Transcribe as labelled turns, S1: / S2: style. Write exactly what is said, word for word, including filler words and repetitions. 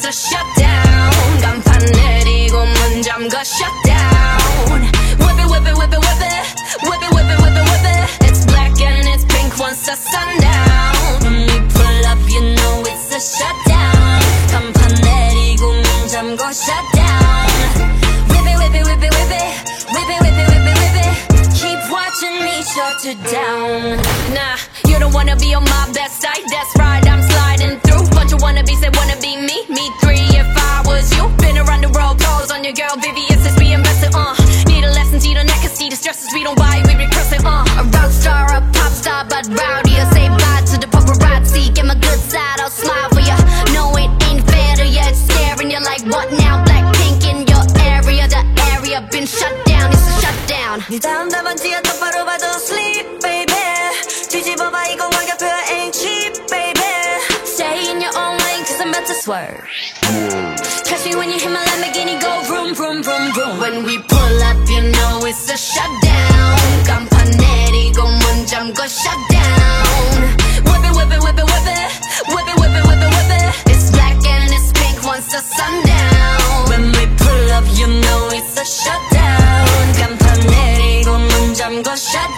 S1: a shutdown. 간판 내리고 문 잠가 shutdown. Whip it, whip it, whip it, whip it. Whip it, whip it, whip it, whip it. It's black and it's pink once the sundown. When we pull up, you know it's a shutdown. 간판 내리고 문 잠가 shutdown. Whip it, whip it, whip it, whip it. Whip it, whip it, whip it, whip it. Keep watching me shut it down. Nah, you don't wanna be on my best side. That's right, I'm sliding through. Bunch of wannabes that wanna be me. Me three if I was you. Been around the world, pose on your girl, V V S is we invested, uh. Need a lesson, see the neck, can see the stresses. We don't buy, we recurse it, uh. A rock star, a pop star, but rowdy. I say bye to the paparazzi. Get my good side, I'll smile for ya. No, it ain't fair to ya, it's scaring you. Like what now? Blackpink in your area. The area been shut down, it's a shutdown.
S2: 네 다음 답안지야 똑바로 봐도 sleep baby. 뒤집어봐 이건 완벽한 ain't cheap baby.
S1: Stay in your own lane cause I'm about to swerve. Catch me when you hear my Lamborghini go vroom vroom vroom vroom. When we pull up you know it's a shutdown. 간판 내리고 문 잠궈 shutdown. Whip it whip it whip it whip it. Whip it whip it whip it whip it. It's black and it's pink once the sundown. When we pull up you know it's a shutdown. 간판 내리고 문 잠궈 shutdown.